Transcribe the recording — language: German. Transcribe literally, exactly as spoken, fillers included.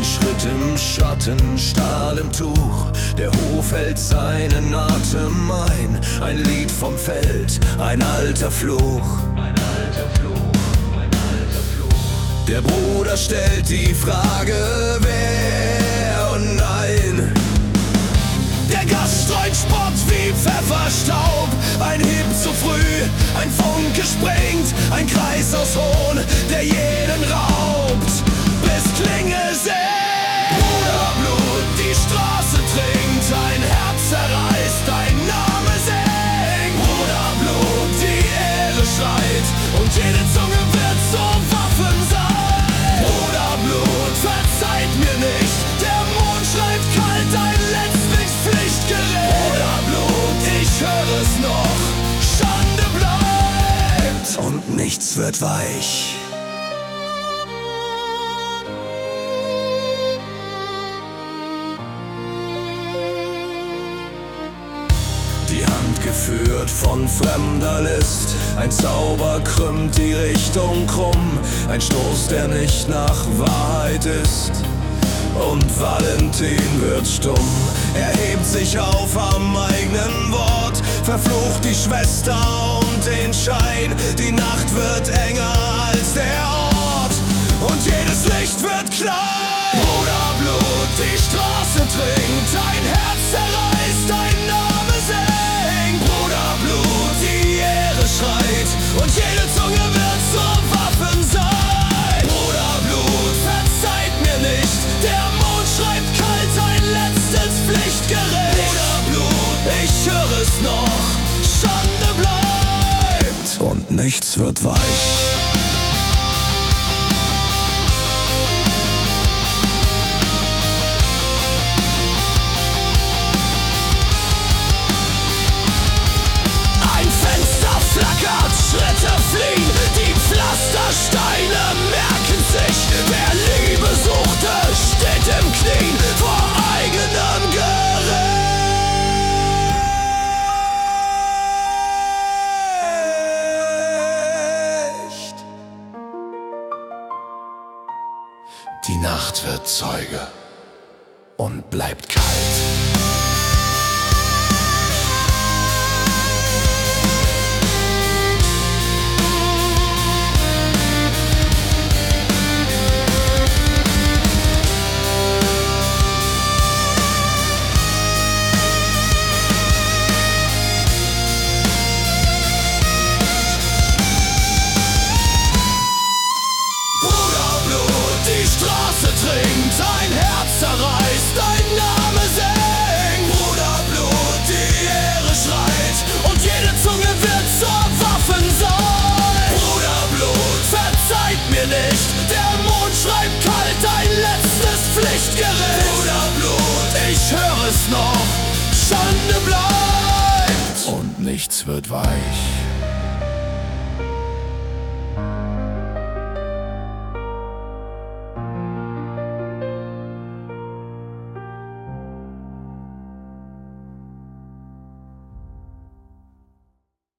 Schritt im Schatten, Stahl im Tuch. Der Hof hält seinen Atem ein. Ein Lied vom Feld, ein alter Fluch. Ein alter Fluch, ein alter Fluch. Der Bruder stellt die Frage, wer und nein. Der Gast streut Spott wie Pfefferstaub. Ein Hieb zu früh, ein Funke springt. Ein Kreis aus Hohn, der jeden raubt. Bis Klingel singt. Bruderblut die Straße trinkt. Ein Herz zerreißt, ein Name singt. Bruderblut die Ehre schreit. Und jede Zunge wird zur Waffen sein. Bruderblut verzeiht mir nicht. Der Mond schreibt kalt ein letztlich Pflichtgericht. Bruderblut, ich höre es noch. Schande bleibt und nichts wird weich. Die Hand geführt von fremder List. Ein Zauber krümmt die Richtung krumm. Ein Stoß, der nicht nach Wahrheit ist. Und Valentin wird stumm. Er hebt sich auf am eigenen Wort. Verflucht die Schwester und den Schein. Die Nacht wird enger als der Ort. Und jedes Licht wird klein. Bruderblut die Straße trinkt. Ein Herz zerreißt, ein Name singt. Bruderblut die Ehre schreit. Und jede Zunge wird zur Waffen sein. Bruderblut verzeiht mir nicht. Der Mond schreibt kalt ein letztes Pflichtgericht. Bruderblut, ich höre es noch. Schande bleibt und nichts wird weich. Flackert, Schritte fliehen, die Pflastersteine merken sich. Wer Liebe suchte, steht im Knien vor eigenem Gericht. Die Nacht wird Zeuge und bleibt kalt. Ein Herz zerreißt, ein Name singt. Bruderblut, die Ehre schreit. Und jede Zunge wird zur Waffen sein. Bruderblut, verzeiht mir nicht. Der Mond schreibt kalt ein letztes Pflichtgericht. Bruderblut, ich höre es noch. Schande bleibt und nichts wird weich.